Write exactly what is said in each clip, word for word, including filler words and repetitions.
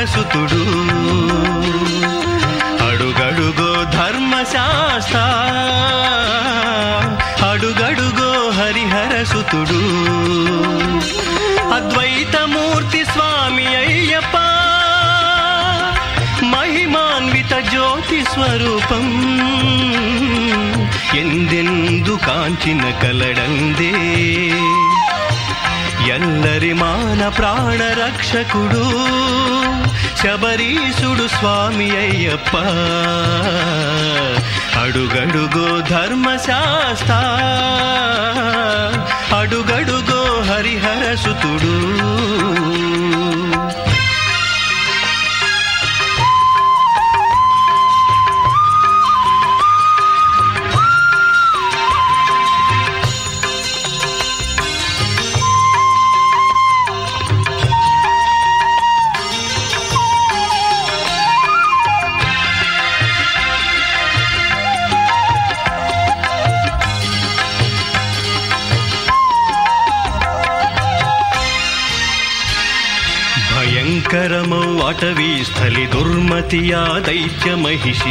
హరిహరసుతుడు అడుగడుగో ధర్మశాస్త్ర అడుగడుగో హరిహరసుతుడు అద్వైతమూర్తి స్వామి అయ్యప్ప మహిమాన్విత జ్యోతి స్వరూపం ఎందెందు కాంచిన కలడందే ఎల్లరి మాన ప్రాణ రక్షకుడు శబరీశుడు స్వామి అయ్యప్ప అడుగడుగో ధర్మశాస్త్ర అడుగడుగో హరిహరసుతుడు భయంకరమౌ అటవీ స్థలి దుర్మతియా దైత్య మహిషి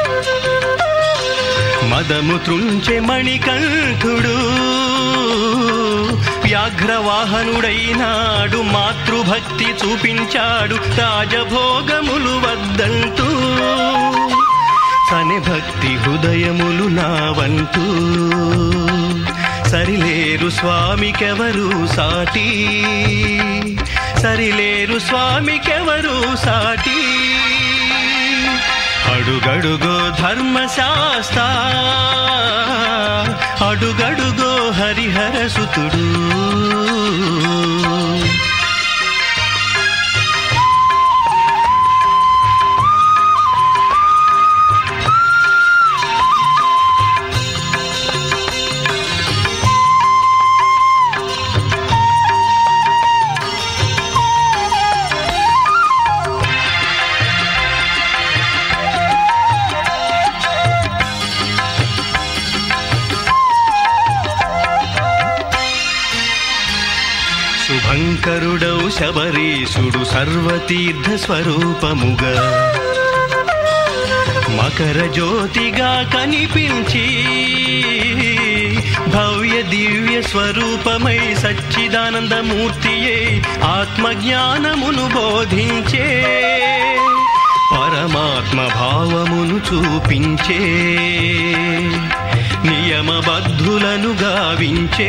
మదము త్రుంచె మణికంఠుడు వ్యాఘ్రవాహనుడైనాడు మాతృభక్తి చూపించాడు రాజభోగములు వద్దంటూ సని భక్తి హృదయములు నావంటూ సరిలేరు స్వామికెవరు సాటి సరిలేరు స్వామికెవరు సాటి అడుగడుగో ధర్మశాస్త్ర అడుగడుగో హరిహరసుతుడు శుభంకరుడౌ శబరీశుడు సర్వతీర్థ స్వరూపముగా మకర జ్యోతిగా కనిపించి భవ్య దివ్య స్వరూపమై సచ్చిదానందమూర్తియే ఆత్మజ్ఞానమును బోధించే పరమాత్మ భావమును చూపించే నియమబద్ధులను గావించే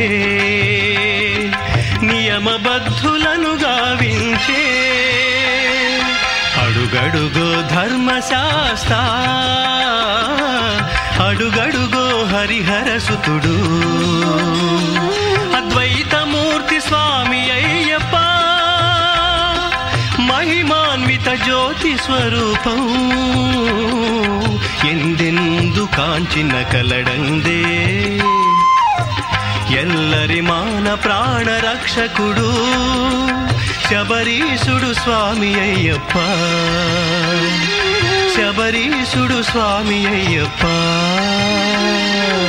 నియమబద్ధులను గావించే అడుగడుగో ధర్మశాస్త్ర అడుగడుగో హరిహరసుతుడు అద్వైతమూర్తి స్వామి అయ్యప్ప మహిమాన్విత జ్యోతి స్వరూపం ఎందెందు కాంచిన కలడందే ఎల్లరి మాన ప్రాణ రక్షకుడు శబరీశుడు స్వామి అయ్యప్ప శబరీశుడు స్వామి అయ్యప్ప